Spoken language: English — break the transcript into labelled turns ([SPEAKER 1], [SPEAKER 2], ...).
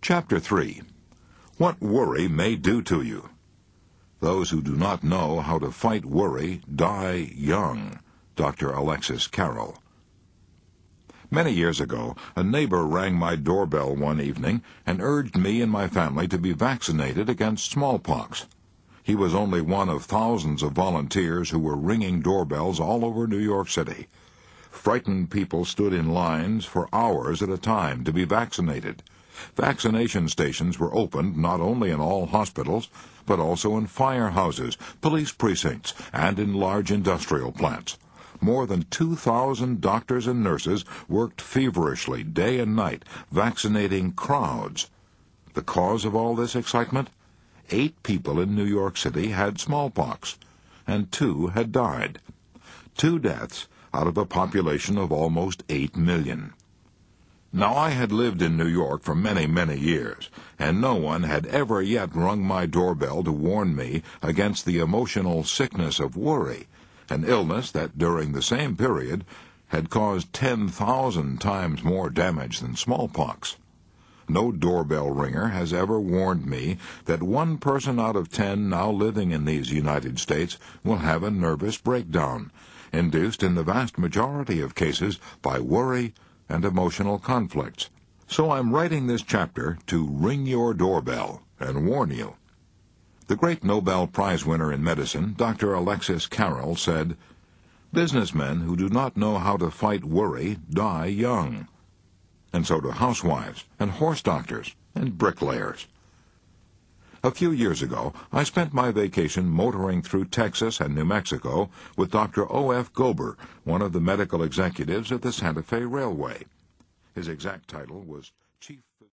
[SPEAKER 1] Chapter 3. What Worry May Do to You. Those who do not know how to fight worry die young. Dr. Alexis Carrel. Many years ago, a neighbor rang my doorbell one evening and urged me and my family to be vaccinated against smallpox. He was only one of thousands of volunteers who were ringing doorbells all over New York City. Frightened people stood in lines for hours at a time to be vaccinated. Vaccination stations were opened not only in all hospitals, but also in firehouses, police precincts, and in large industrial plants. More than 2,000 doctors and nurses worked feverishly day and night, vaccinating crowds. The cause of all this excitement? 8 people in New York City had smallpox, and 2 had died. 2 deaths out of a population of almost 8 million. Now, I had lived in New York for many, many years, and no one had ever yet rung my doorbell to warn me against the emotional sickness of worry, an illness that during the same period had caused 10,000 times more damage than smallpox. No doorbell ringer has ever warned me that 1 person out of 10 now living in these United States will have a nervous breakdown, induced in the vast majority of cases by worry and emotional conflicts. So I'm writing this chapter to ring your doorbell and warn you. The great Nobel Prize winner in medicine, Dr. Alexis Carrel, said, "Businessmen who do not know how to fight worry die young." And so do housewives and horse doctors and bricklayers. A few years ago, I spent my vacation motoring through Texas and New Mexico with Dr. O.F. Gober, one of the medical executives at the Santa Fe Railway. His exact title was Chief